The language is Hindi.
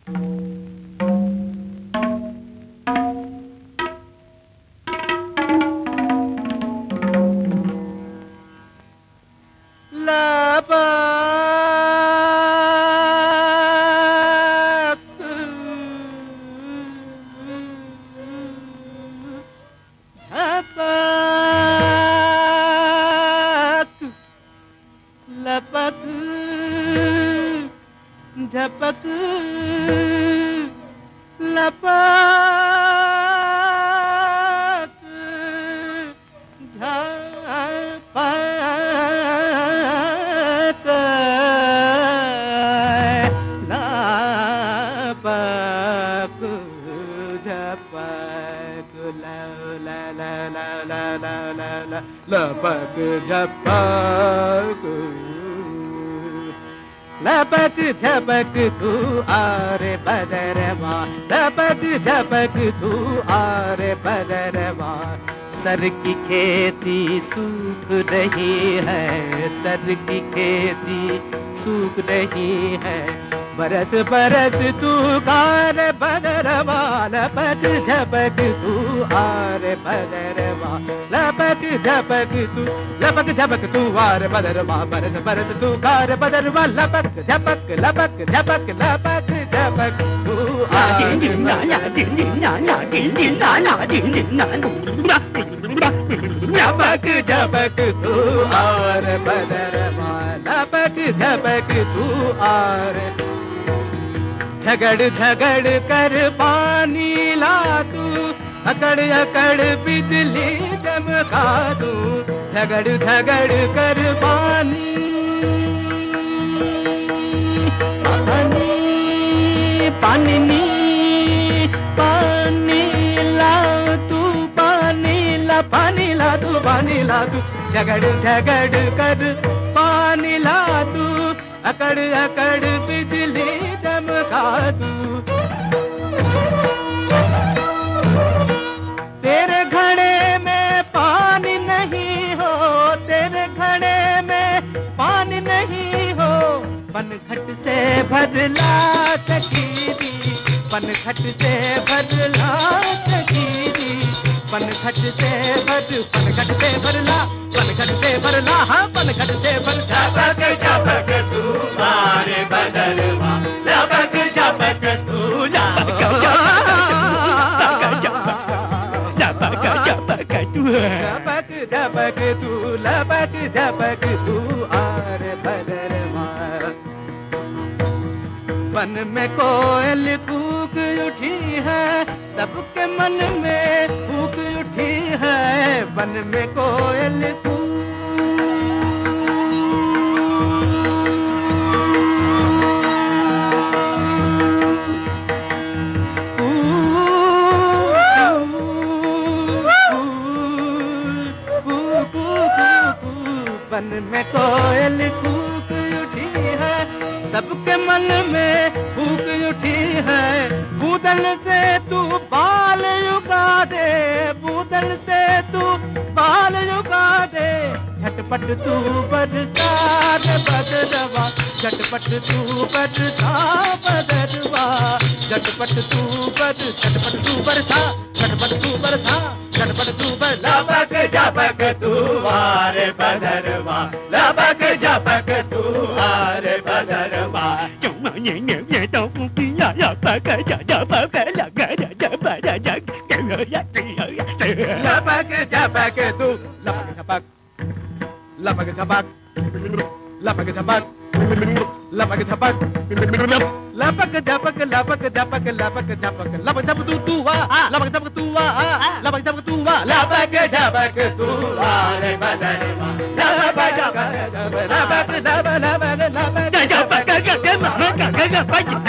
झपक लपक झपक लपक झपक ला ला ला ला ला ला ला लपक झपक लपक झपक तू आरे बदरवा लपक झपक तू आरे बदरवा सर की खेती सूख रही है सर की खेती सूख रही है बरस बरस तू कार बदरवा लपक झपक तू आरे बदरवा लपक झपक तू आरे बदरवा बरस बरस तू कार बदरवा लपक झपक लपक झपक लपक झपक तू आरे लपक झपक तू आरे बदरवा लपक झपक तू आरे झगड़ झगड़ कर पानी ला तू अकड़ अकड़ बिजली चमका तू झगड़ झगड़ कर पानी पानी नी पानी ला तू पानी ला तू पानी ला तू झगड़ झगड़ कर पानी ला तू अकड़ अकड़ बिजली चमका तू तेरे घड़े में पानी नहीं हो तेरे घड़े में पानी नहीं हो पनघट से भरला सकीरी पनघट से भरला सकीरी पनघट से भरला हाँ पनघट से भर झपक झपक तू मारे बदरवा लपक झपक तू लपक झपक तू लपक झपक तू आरे बदरवा वन में कोयल कूक उठी है सबके मन में भूख उठी है वन में कोयल वन में कोयल कूक उठी है सबके मन में भूख उठी है बूदल से तू बाल उगा दे बूदल से तू बाल उगा दे झटपट तू बरसात बदरवा झटपट तू बरसा बदरवा झटपट तू बरसा झटपट तू बरसा लपक झपक तू आरे बदरवा लपक झपक तू आरे बदरवा लपक झपक तू लपक झपक लपक झपक लपक झपक लपक झपक लपक झपक लपक झपक लपक झपक तू वा लपक झपक तू वा लपक झपक तू वा लपक झपक तू आरे बदरवा लपक झपक